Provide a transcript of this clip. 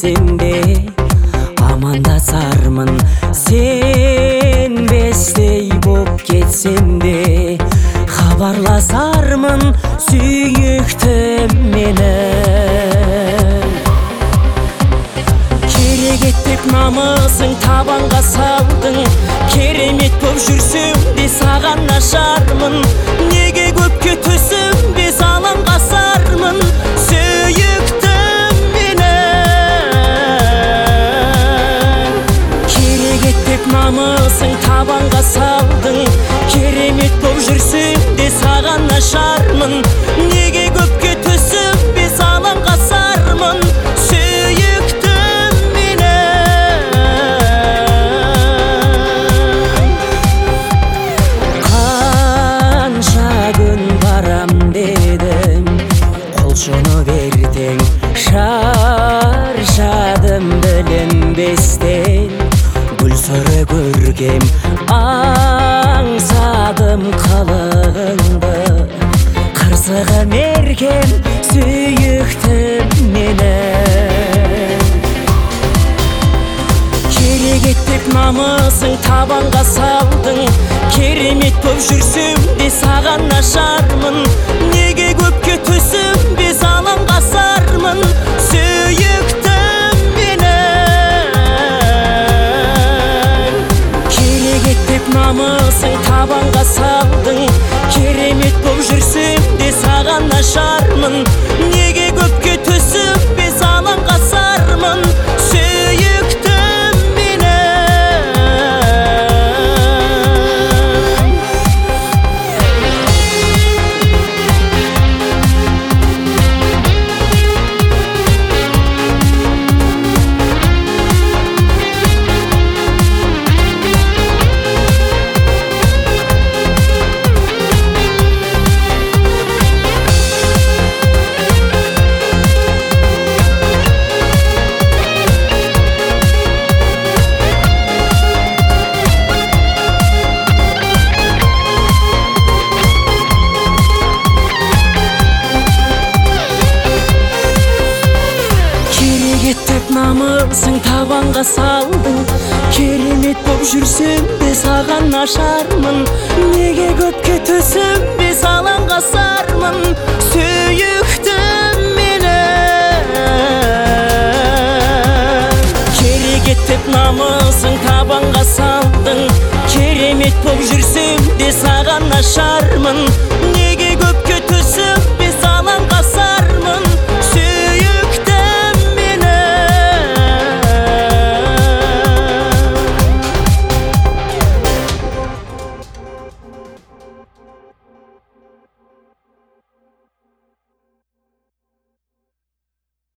кетсем де амандасармын, сенбестей боп кетсем де хабарласармын сүйіктім менің. Керегет деп намысың табанға салдың, керемет боп жүрсем де саған нашармын. Неге көпке түсінбе саламға сармын сүйіктім менің. Керегет деп намысың табанға салдың, керемет боп жүрсем де саған нашармын. Неге көпке түсінбе саламға сармын сүйіктім менің. Қанша күн барам дедім, қолшыны бердің, шаршадым білінбестен. Гүл сыры көргем, аңсадым қылығыңды, қырсығы мерген сүйіктім менің. Керегет деп намысың табанға салдың, керемет боп жүрсем де саған нашармын. Неге көпке түсінбе саламға сармын сүйіктім менің. Керегет деп намысың табанға салдың, керемет боп жүрсем де саған нашармын. Неге көпке түсінбе саламға сармын сүйіктім менің. Керегет деп намысың табанға салдың, керемет боп жүрсем де саған нашармын. Неге көпке түсінбе саламға сармын сүйіктім менің. Керегет деп намысың табанға салдың, керемет боп жүрсем де саған нашармын.